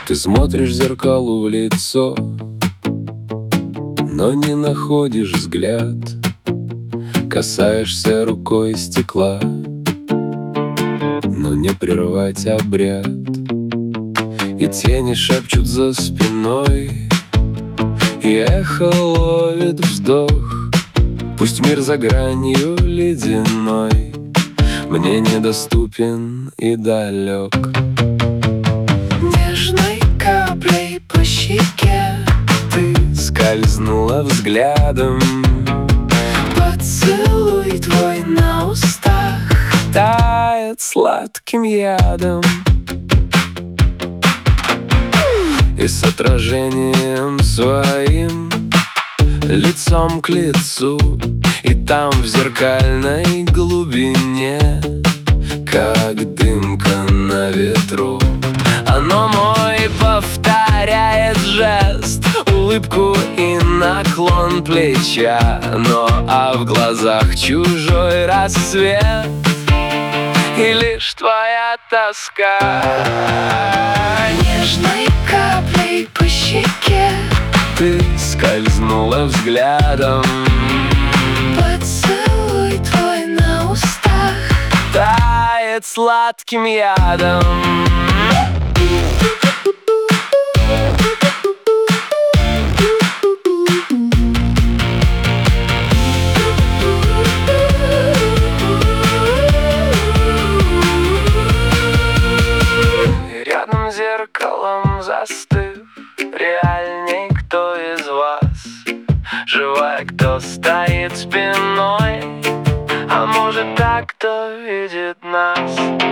Ты смотришь зеркалу в лицо, но не находишь взгляд. Касаешься рукой стекла, но не прервать обряд. И тени шепчут за спиной, и эхо ловит вздох. Пусть мир за гранью ледяной мне недоступен и далек. Нежной каплей по щеке Ты скользнула взглядом, поцелуй твой на устах тает сладким ядом. И с отражением своим, лицом к лицу, и там в зеркальной глубине, как дымка на ветру, оно мой повторяет жест, улыбку и наклон плеча. Но в глазах чужой рассвет, и лишь твоя тоска. Нежной каплей по щеке Ты скользнула взглядом, поцелуй твой на устах тает сладким ядом. Рядом с зеркалом застыв, реальней кто из вас? Живая, кто стоит спиной, а может так, кто видит нас?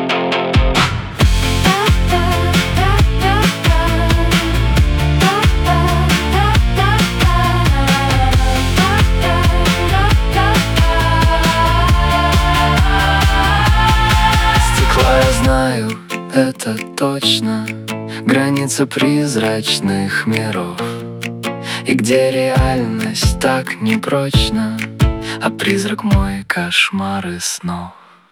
Стекла, я знаю, это точно граница призрачных миров, и где реальность так непрочна, а призрак мой кошмары снов.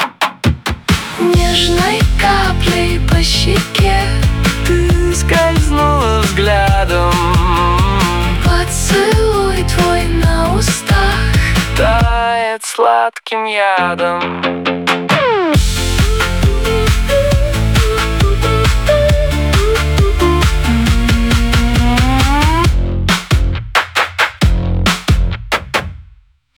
Нежной каплей по щеке Ты скользнула взглядом, поцелуй твой на устах тает сладким ядом.